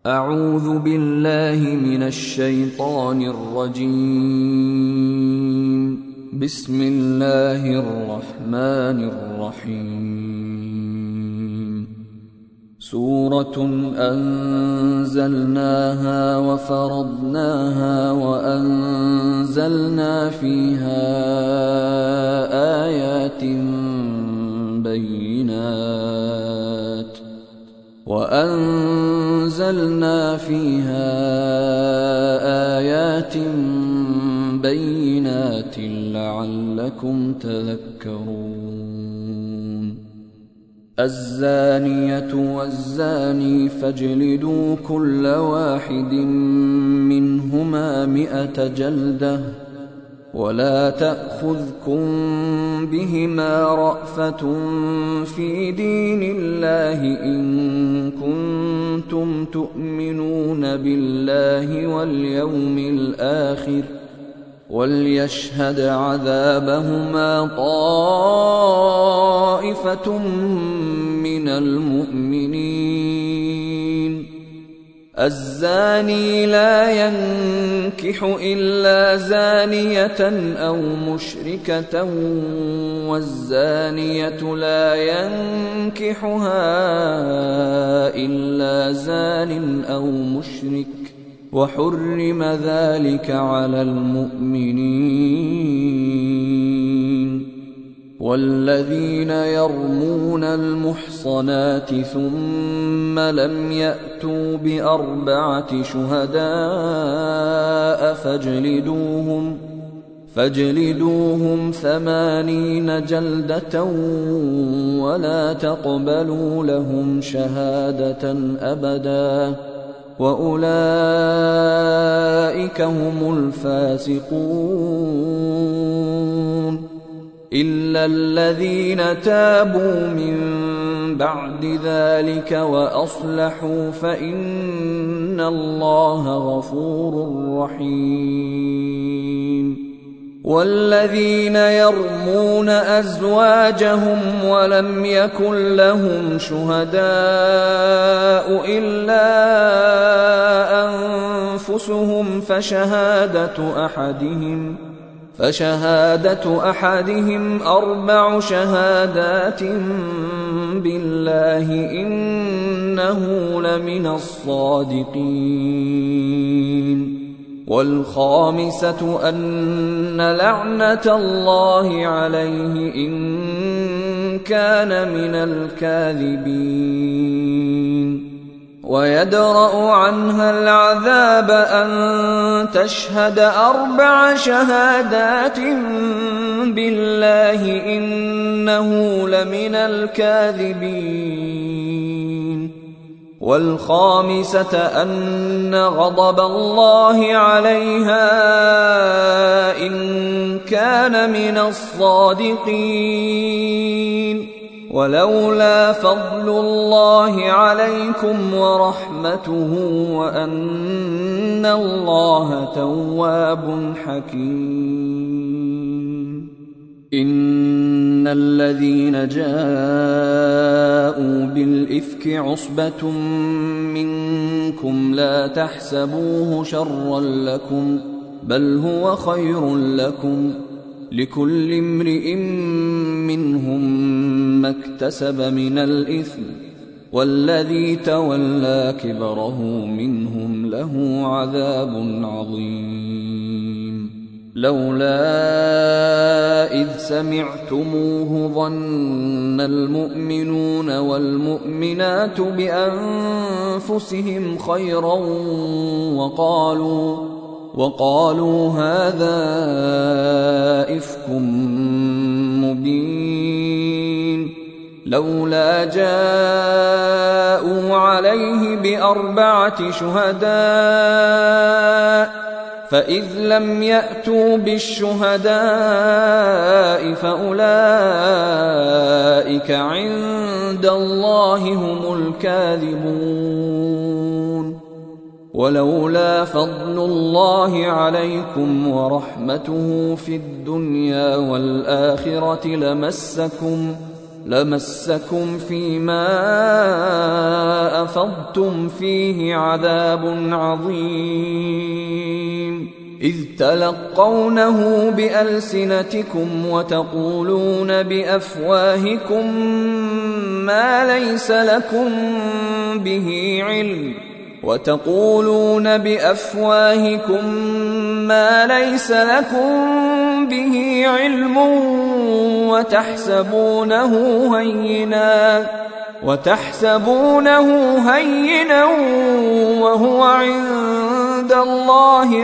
أعوذ بالله من الشيطان الرجيم. بسم الله الرحمن الرحيم. سورة أنزلناها وفرضناها وأنزلنا فيها آيات بينات لعلكم تذكرون. الزانية والزاني فاجلدوا كل واحد منهما 100 جلدة، ولا تأخذكم بهما رأفة في دين الله إن كنتم تؤمنون بالله واليوم الآخر، وليشهد عذابهما طائفة من المؤمنين. الزاني لا ينكح إلا زانية أو مشركة، والزانية لا ينكحها إلا زان أو مشرك، وحرم ذلك على المؤمنين. والذين يرمون المحصنات ثم لم يأتوا ب4 شهداء فاجلدوهم 80 جلدة، ولا تقبلوا لهم شهادة أبدا، وأولئك هم الفاسقون. إلا الذين تابوا من بعد ذلك وأصلحوا فإن الله غفور رحيم. والذين يرمون أزواجهم ولم يكن لهم شهداء إلا أنفسهم فشهادة أحدهم 4 شهادات بالله إنه لمن الصادقين. والخامسة أن لعنة الله عليه إن كان من الكاذبين. ويدرأ عنها العذاب أن تشهد 4 شهادات بالله إنه لمن الكاذبين. والخامسة أن غضب الله عليها إن كان من الصادقين. ولولا فضل الله عليكم ورحمته وأن الله تواب حكيم. إن الذين جاءوا بالإفك عصبة منكم لا تحسبوه شرا لكم، بل هو خير لكم، لكل امرئ منهم ما اكتسب من الإثم، والذي تولى كبره منهم له عذاب عظيم. لولا إذ سمعتموه ظن المؤمنون والمؤمنات بأنفسهم خيرا وقالوا هذا إفك مبين. لولا جاءوا عليه ب4 شهداء فإذ لم يأتوا بالشهداء فأولئك عند الله هم الكاذبون. ولولا فضل الله عليكم ورحمته في الدنيا والآخرة لمسكم فيما أفضتم فيه عذاب عظيم إذ تلقونه بألسنتكم وتقولون بأفواهكم ما ليس لكم به علم وتحسبونه هينا وهو عند الله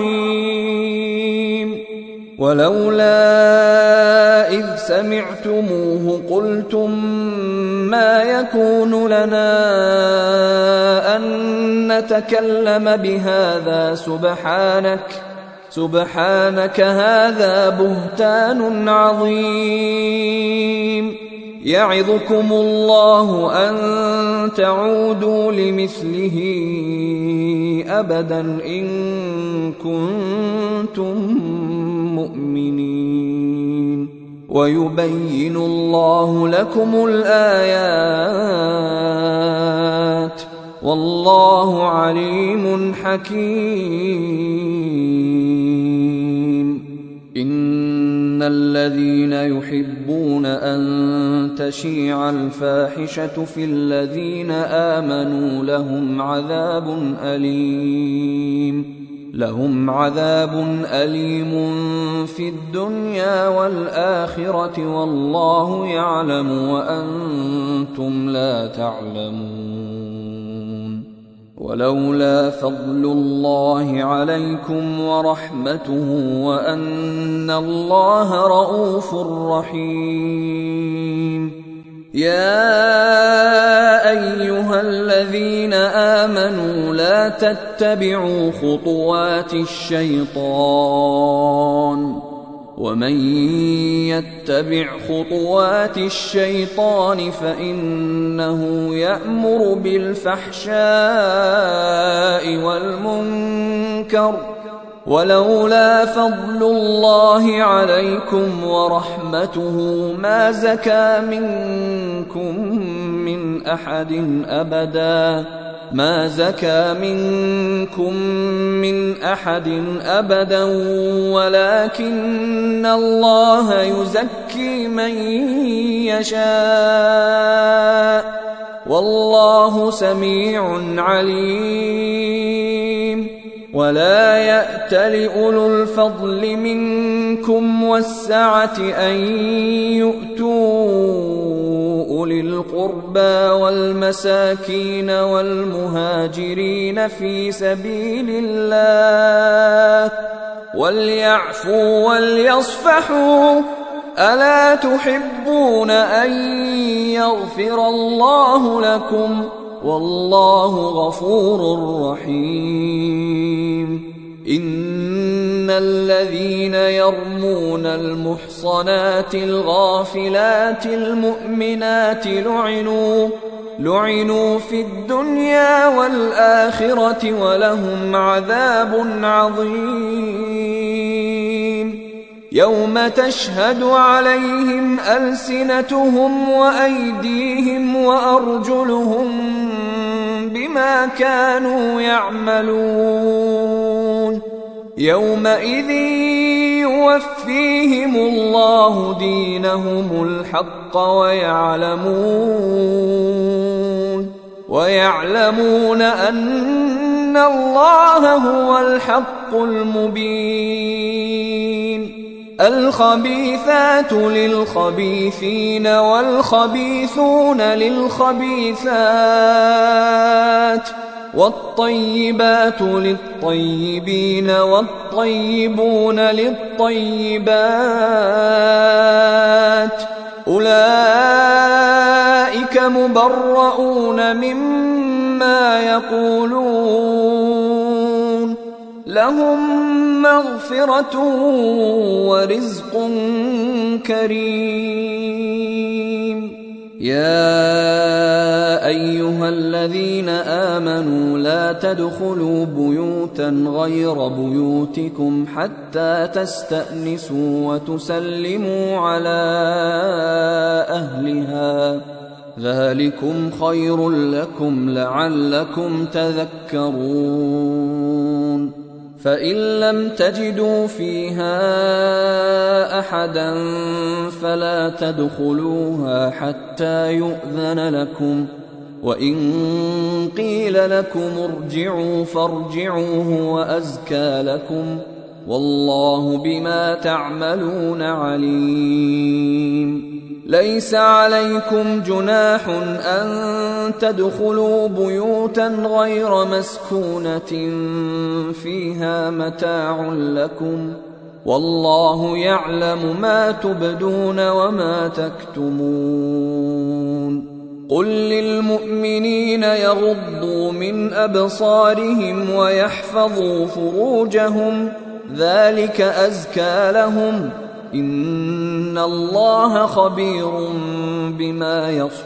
عظيم ولولا إذ سمعتموه قلتم ما يكون لنا أن نتكلم بهذا سبحانك هذا بهتان عظيم يعظكم الله أن تعودوا لمثله أبدا إن كنتم مؤمنين ويبين الله لكم الآيات والله عليم حكيم إن الذين يحبون أن تشيع الفاحشة في الذين آمنوا لهم عذاب أليم في الدنيا والآخرة والله يعلم وأنتم لا تعلمون ولولا فضل الله عليكم ورحمته وأن الله رؤوف رحيم يا أيها الذين آمنوا لا تتبعوا خطوات الشيطان ومن يتبع خطوات الشيطان فإنه يأمر بالفحشاء والمنكر ولولا فضل الله عليكم ورحمته ما زكى منكم من أحد أبدا ولكن الله يزكي من يشاء والله سميع عليم ولا يأتل أولو الفضل منكم والسعة أن يؤتوا أولي القربى والمساكين والمهاجرين في سبيل الله وليعفوا وليصفحوا ألا تحبون أن يغفر الله لكم والله غفور رحيم إن الذين يرمون المحصنات الغافلات المؤمنات لعنوا في الدنيا والآخرة ولهم عذاب عظيم يوم تشهد عليهم ألسنتهم وأيديهم وأرجلهم بما كانوا يعملون يومئذ يوفيهم الله دينهم الحق ويعلمون أن الله هو الحق المبين الخبيثات للخبيثين والخبيثون للخبيثات والطيبات للطيبين والطيبون للطيبات أولئك مبرؤون مما يقولون لهم مغفرة ورزق كريم يا أيها الذين آمنوا لا تدخلوا بيوتا غير بيوتكم حتى تستأنسوا وتسلموا على أهلها ذلكم خير لكم لعلكم تذكرون فإن لم تجدوا فيها أحدا فلا تدخلوها حتى يؤذن لكم وإن قيل لكم ارجعوا فارجعوا هو أزكى لكم والله بما تعملون عليم ليس عليكم جناح أن تدخلوا بيوتا غير مسكونة فيها متاع لكم والله يعلم ما تبدون وما تكتمون قل للمؤمنين يغضوا من أبصارهم ويحفظوا فروجهم ذلك أزكى لهم إن الله خبير بما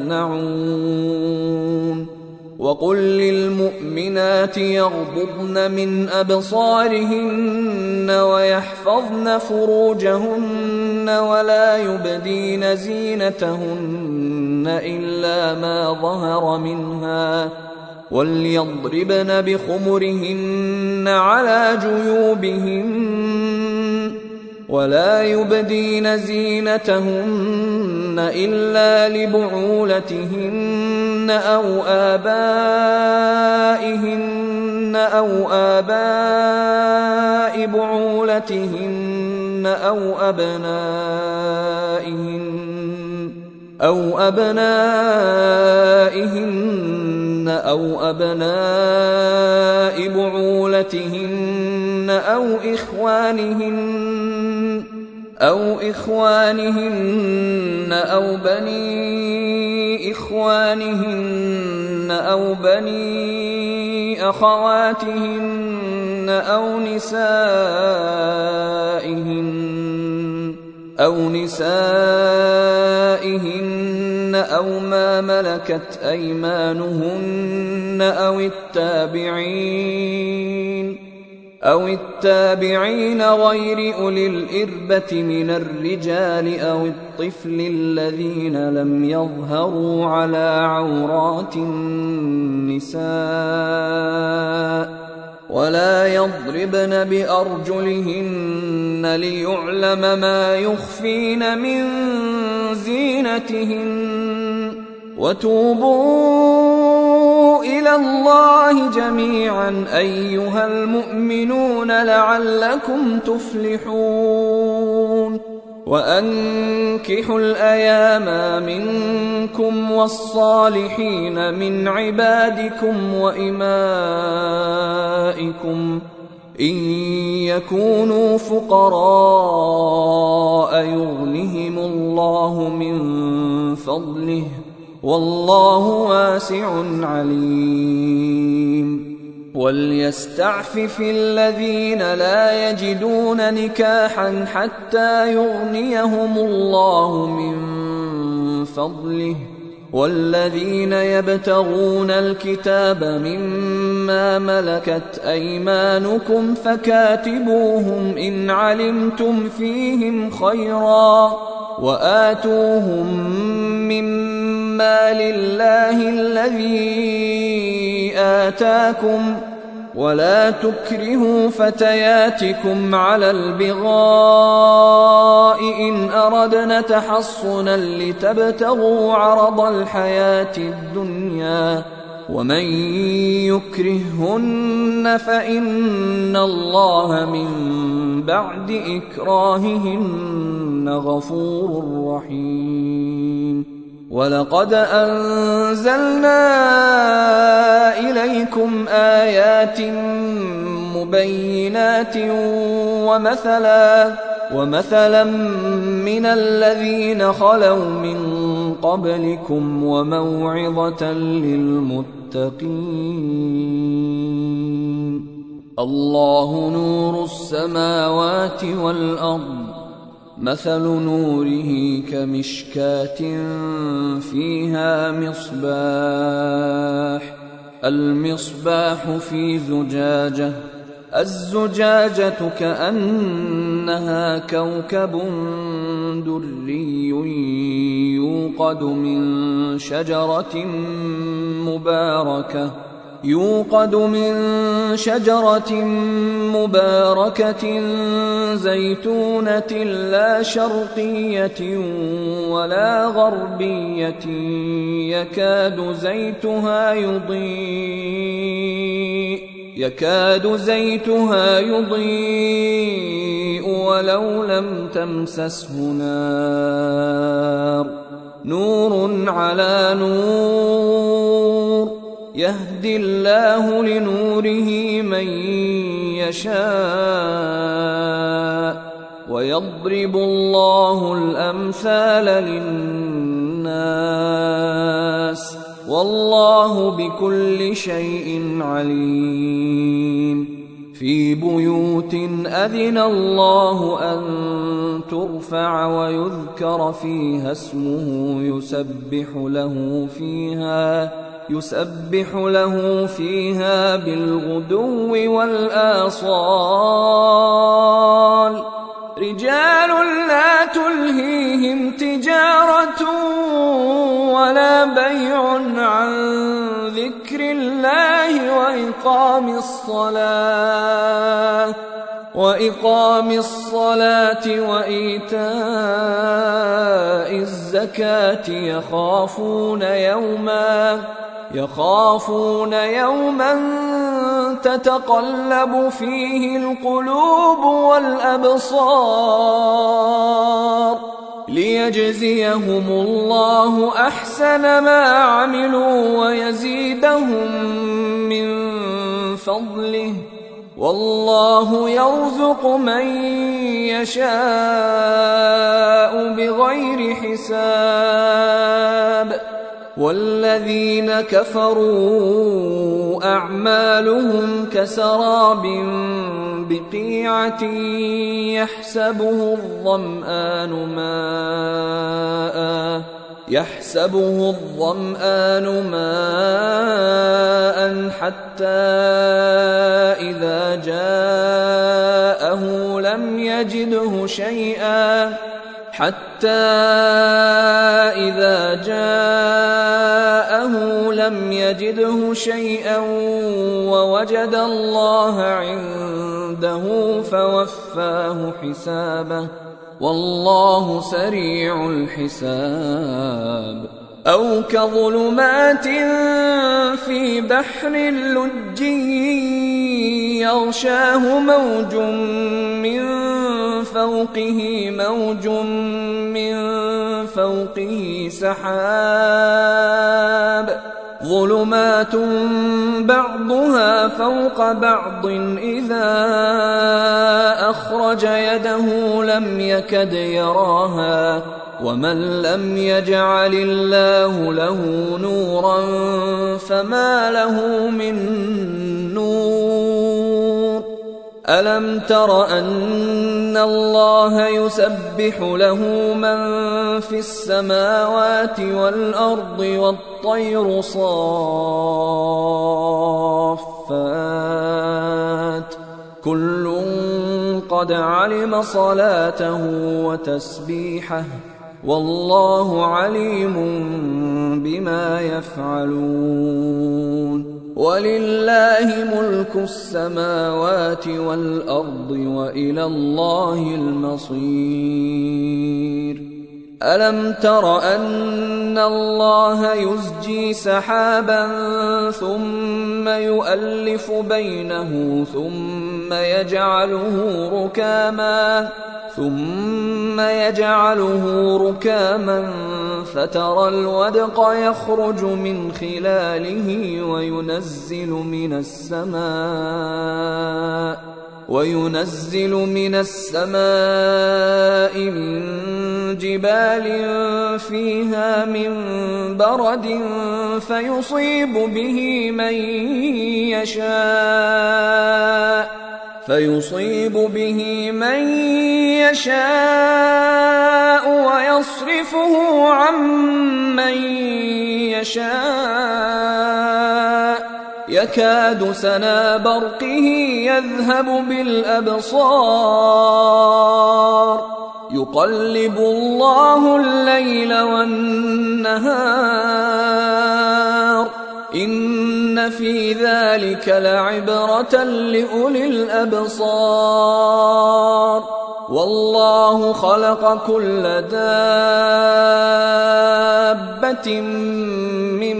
يصنعون وقل للمؤمنات يغضضن من أبصارهن ويحفظن فروجهن ولا يبدين زينتهن إلا ما ظهر منها وليضربن بخمرهن على جيوبهن ولا يبدين زينتهن إلا لبعولتهن أو آباء بعولتهن أو أبنائهن أو أبناء بعولتهن أو إخوانهن أو بني إخوانهن أو بني أخواتهن أو نسائهن أو ما ملكت أيمانهن أو التابعين غير أولي الإربة من الرجال أو الطفل الذين لم يظهروا على عورات النساء ولا يضربن بأرجلهن ليعلم ما يخفين من زينتهن وتوبوا إلى الله جميعا أيها المؤمنون لعلكم تفلحون وأنكحوا الأيام منكم والصالحين من عبادكم وإمائكم إن يكونوا فقراء يغنهم الله من فضله والله واسع عليم وليستعفف الذين لا يجدون نكاحا حتى يغنيهم الله من فضله والذين يبتغون الكتاب مما ملكت أيمانكم فكاتبوهم إن علمتم فيهم خيرا وآتوهم مما لله الذي آتاكم ولا تكرهوا فتياتكم على البغاء إن أردنا تحصنا لتبتغوا عرض الحياة الدنيا ومن يكرههن فإن الله من بعد إكراههن غفور رحيم ولقد أنزلنا إليكم آيات مبينات ومثلا من الذين خلوا من قبلكم وموعظة للمتقين الله نور السماوات والأرض مثل نوره كمشكاة فيها مصباح، المصباح في زجاجة، الزجاجة كأنها كوكب دري يوقد من شجرة مباركة زيتونة لا شرقية ولا غربية يكاد زيتها يضيء ولو لم تمسسه نار، نور على نور، يهدي الله لنوره من يشاء، ويضرب الله الأمثال للناس، والله بكل شيء عليم. في بيوت أذن الله أن ترفع ويذكر فيها اسمه يسبح له فيها بالغدو والآصال، رجال لا تلهيهم تجارة ولا بيع عن ذكر الله وإقام الصلاة وإيتاء الزكاة، يخافون يوما تتقلب فيه القلوب والأبصار، ليجزيهم الله أحسن ما عملوا ويزيدهم من فضله، والله يرزق من يشاء بغير حساب. والذين كفروا أعمالهم كسراب بقيعة يحسبه الظمآن ماء حتى إذا جاءه لم يجده شيئا ووجد الله عنده فوفاه حسابه، والله سريع الحساب. أو كظلمات في بحر لجي يغشاه موج من فوقه سحاب، ظلمات بعضها فوق بعض إذا أخرج يده لم يكد يراها، ومن لم يجعل الله له نورا فما له من نور. ألم تر أن الله يسبح له من في السماوات والأرض والطير صافات، كل قد علم صلاته وتسبيحه، والله عليم بما يفعلون. ولله ملك السماوات والأرض وإلى الله المصير. ألم تر أن الله يزجي سحابا ثم يؤلف بينه ثم يجعله ركاما فترى الودق يخرج من خلاله وينزل من السماء من جبال فيها من برد فيصيب به من يشاء فيصيب به من يشاء ويصرفه عن من يشاء يكاد سنا برقه يذهب بالأبصار يقلب الله الليل والنهار إن في ذلك لعبرة لأولي الأبصار والله خلق كل دابة من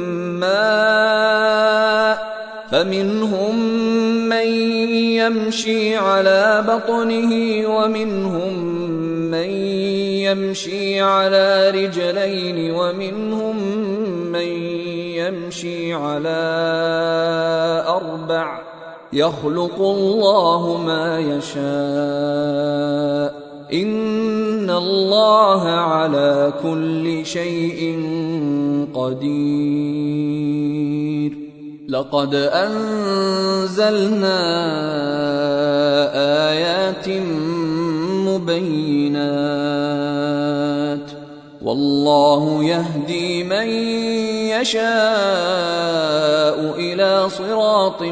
ماء فمنهم من يمشي على بطنه ومنهم من يمشي على رجلين ومنهم من يمشي على أربع يخلق الله ما يشاء إن الله على كل شيء قدير لقد أنزلنا آيات مبينات والله يهدي من يشاء إلى صراط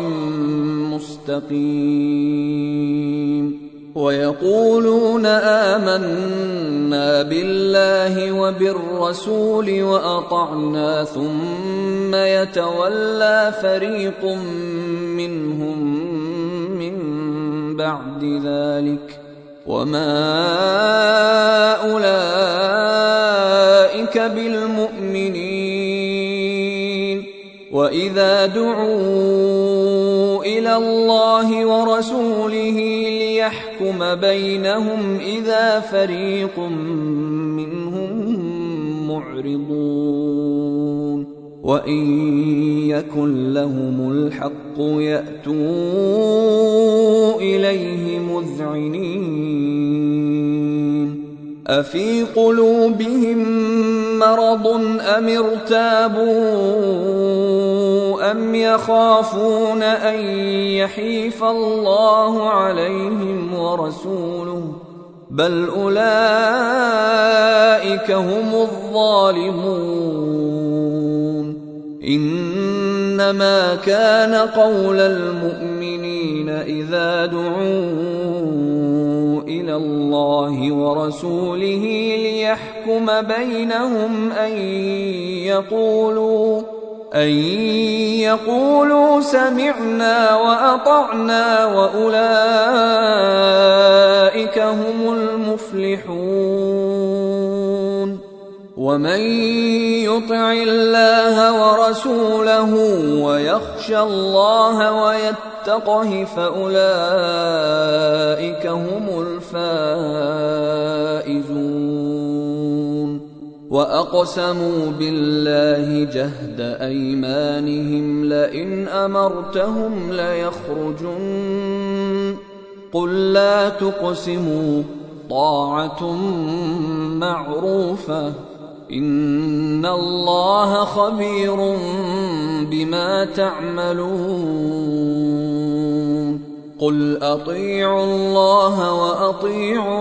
مستقيم ويقولون آمنا بالله وبالرسول وأطعنا ثم يتولى فريق منهم من بعد ذلك وما أولئك بالمؤمنين وإذا دعوا إلى الله ورسوله ليحكم بينهم إذا فريق منهم معرضون وإن يكن لهم الحق يأتوا إليه مذعنين أفي قلوبهم مرض أم ارتابوا أم يخافون أن يحيف الله عليهم ورسوله بل أولئك هم الظالمون إنما كان قول المؤمنين إذا دعوا إلى الله ورسوله ليحكم بينهم أن يقولوا سمعنا وأطعنا وأولئك هم المفلحون ومن يطع الله ورسوله ويخشى الله ويتقه فأولئك هم الفائزون وأقسموا بالله جهد أيمانهم لئن أمرتهم ليخرجن قل لا تقسموا طاعة معروفة إن الله خبير بما تعملون قل أطيعوا الله وأطيعوا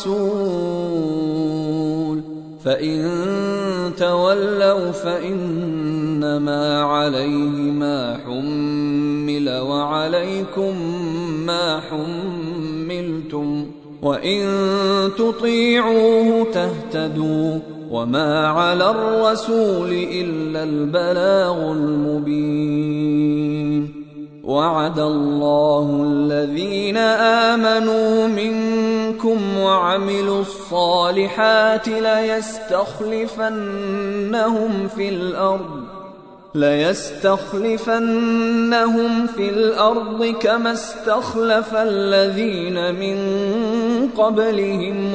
الرسول فإن تولوا فإنما عليه ما حمل وعليكم ما حملتم وإن تطيعوه تهتدوا وما على الرسول إلا البلاغ المبين وعد الله الذين آمنوا منكم وعملوا الصالحات ليستخلفنهم في الأرض كما استخلف الذين من قبلهم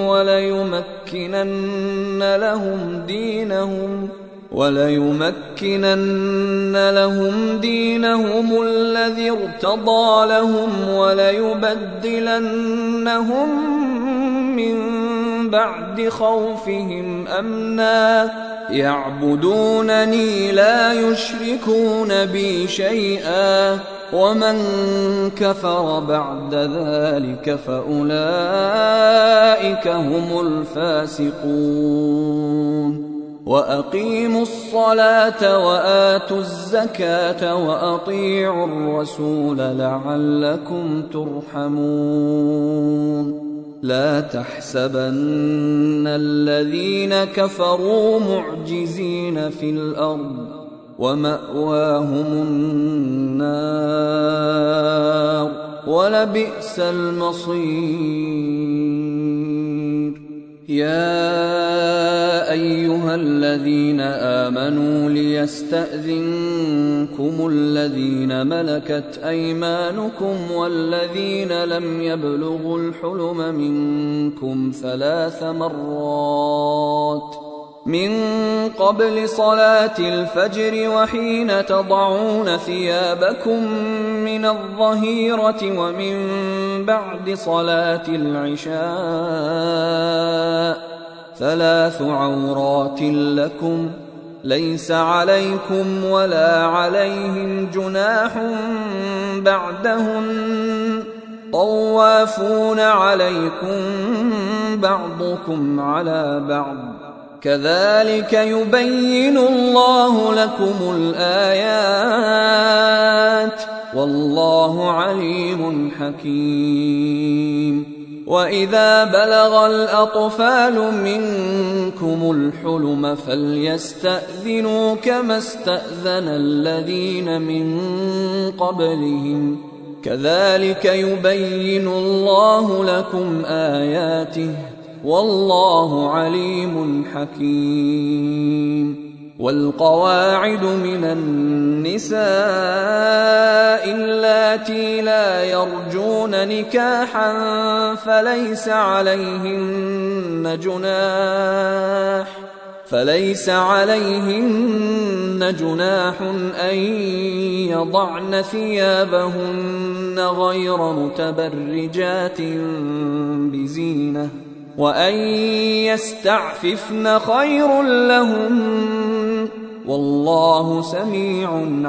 وليمكنن لهم دينهم الذي ارتضى لهم وليبدلنهم من بعد خوفهم أمنا يعبدونني لا يشركون بي شيئا ومن كفر بعد ذلك فأولئك هم الفاسقون وأقيموا الصلاة وآتوا الزكاة وأطيعوا الرسول لعلكم ترحمون لا تحسبن الذين كفروا معجزين في الأرض ومأواهم النار ولبئس المصير يا أيها الذين آمنوا ليستأذنكم الذين ملكت أيمانكم والذين لم يبلغوا الحلم منكم 3 مرات من قبل صلاة الفجر وحين تضعون ثيابكم من الظهيرة ومن بعد صلاة العشاء 3 عورات لكم ليس عليكم ولا عليهم جناح بعدهن طوافون عليكم بعضكم على بعض كذلك يبين الله لكم الآيات والله عليم حكيم وإذا بلغ الأطفال منكم الحلم فليستأذنوا كما استأذن الذين من قبلهم كذلك يبين الله لكم آياته والله عليم حكيم والقواعد من النساء اللاتي لا يرجون نكاحا فليس عليهن جناح أن يضعن ثيابهن غير متبرجات بزينة وأن يستعففن خير لهم والله سميع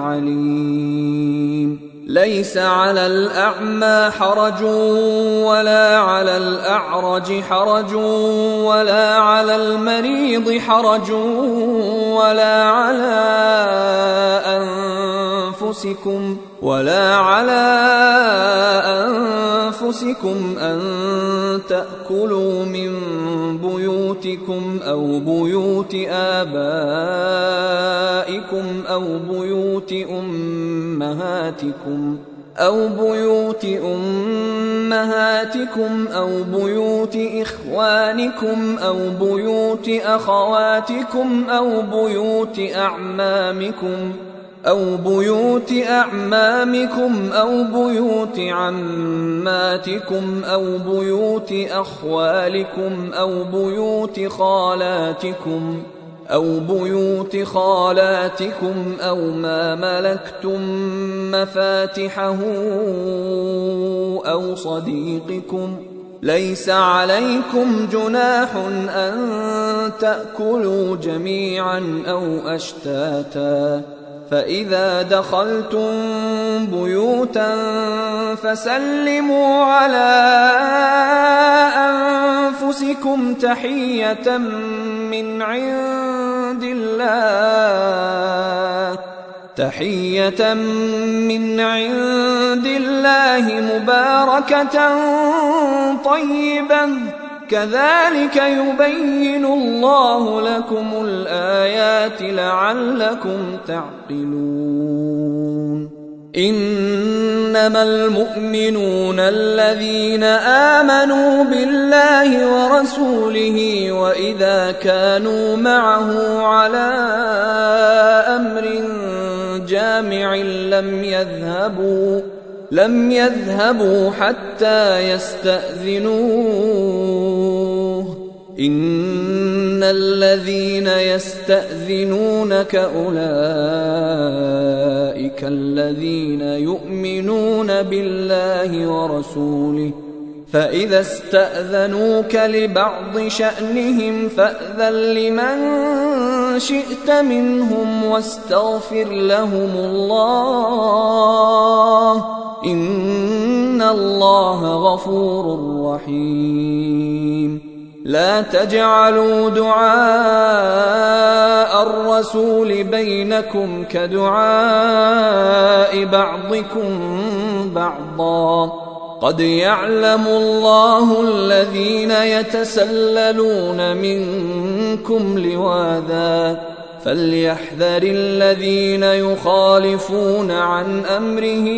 عليم ليس على الأعمى حرج ولا على الأعرج حرج ولا على المريض حرج ولا على أنفسكم أن تأكلوا من بيوتكم أو بيوت آبائكم أو بيوت أمهاتكم أو بيوت إخوانكم أو بيوت أخواتكم أو بيوت أعمامكم أو بيوت عماتكم أو بيوت أخوالكم أو بيوت خالاتكم أو ما ملكتم مفاتحه أو صديقكم ليس عليكم جناح أن تأكلوا جميعا أو أشتاتا فإذا دخلتم بيوتا فسلموا على أنفسكم تحية من عند الله مباركة طيبة كذلك يبين الله لكم الآيات لعلكم تعقلون إنما المؤمنون الذين آمنوا بالله ورسوله وإذا كانوا معه على أمر جامع لم يذهبوا حتى يستأذنوه إن الذين يستأذنونك أولئك الذين يؤمنون بالله ورسوله فإذا استأذنوك لبعض شأنهم فأذن لمن شئت منهم واستغفر لهم الله إن الله غفور رحيم. لا تجعلوا دعاء الرسول بينكم كدعاء بعضكم بعضا قد يعلم الله الذين يتسللون منكم لواذا فليحذر الذين يخالفون عن أمره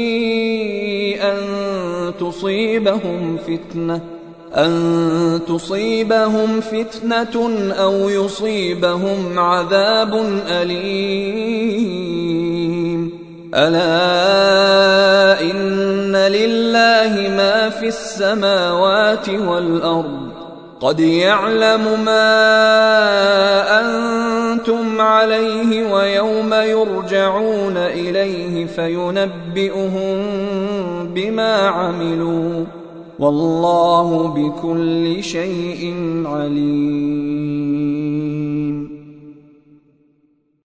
أن تصيبهم فتنة أو يصيبهم عذاب أليم. ألا إن لله ما في السماوات والأرض قد يعلم ما أنتم عليه ويوم يرجعون إليه فينبئهم بما عملوا والله بكل شيء عليم.